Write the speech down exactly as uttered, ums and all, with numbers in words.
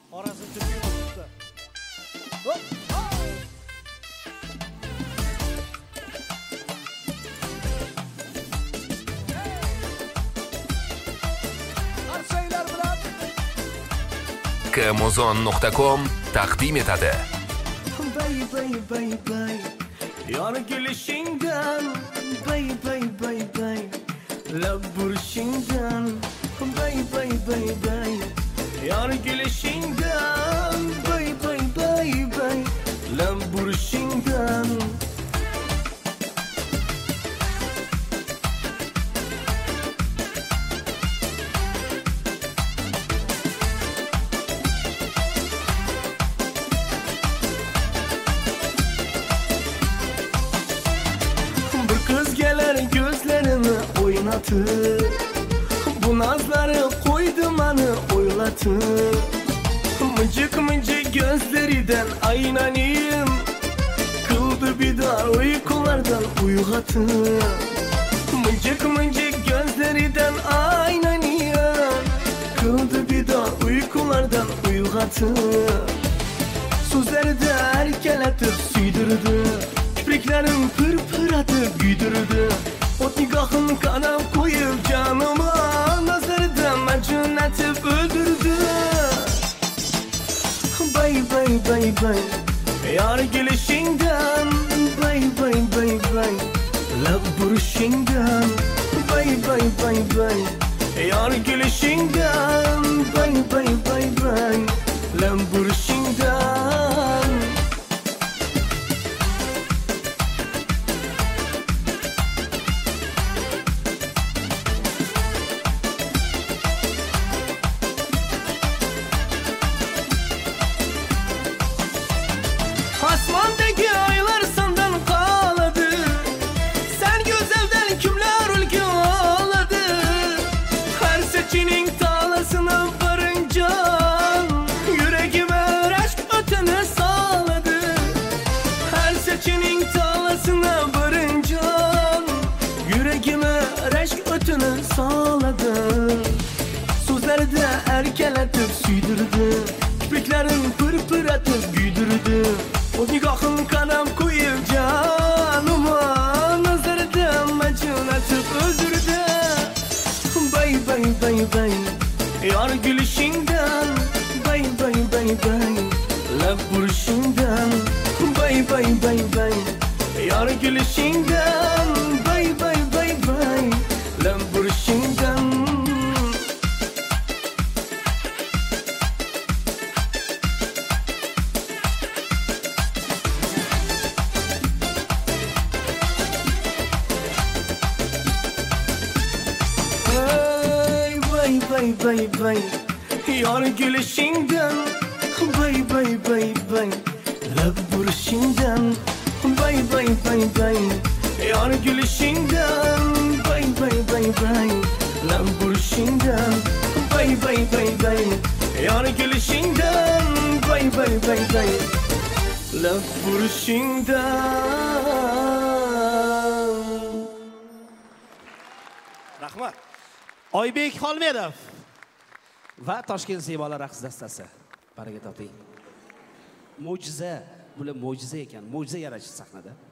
orasini turib o'tibdi. Hop! Amazon nuqta com taqdim etadi. Bay bay bay bay Yar gülüşünden Bay bay bay bay Lab buruşundan Bay bay bay bay Yar gülüşünden Bay bay bay bay Lab buruşundan Bu nazları koydu bana oylatı Mıcık mıcık gözleriden aynanıyım Kıldı bir daha uykulardan uygatı Mıcık mıcık gözleriden aynanıyım Kıldı bir daha uykulardan uygatı Sözleri de erkeletip süydürdü Kipriklerim pır pır atıp güydürdü O nikahın kanam koyup canıma Nazarda macun atıp öldürdü Bay bay bay bay Yar gülüşünden Bay bay bay bay Lab buruşundan Bay bay bay bay Yar gülüşünden Bay bay bay bay Lab buruşundan Asmandaki aylar senden kaladı Sen güzelden kimler ülke ağladı Her seçenin talasına varınca Yüreğime aşk öteni sağladı Her seçenin talasına varınca Yüreğime aşk öteni sağladı Sözleri de erkeletip süydürdü Kipriklerin pır pır atıp güydürdü O nikahın kanam koyup canıma Nazarda macun atıp öldürdü Bay bay bay bay Yar gülüşünden Bay bay bay bay Lab buruşundan Bay bay bay bay Yar gülüşünden Bay bay bay bay Lab buruşundan Bay bay bay Yar gülüşünden Bay bay bay bay Lab buruşundan Bay bay bay bay Yar gülüşünden Bay bay bay bay Lab buruşundan Bay bay bay bay Yar gülüşünden Bay bay bay bay Lab buruşundan Rahmat. Oybek Xolmedov va Toshkent Siymolar raqs dastasi. Baraka toping. Mo'jiza, bular mo'jiza ekan. Mo'jiza yaratish sahnada.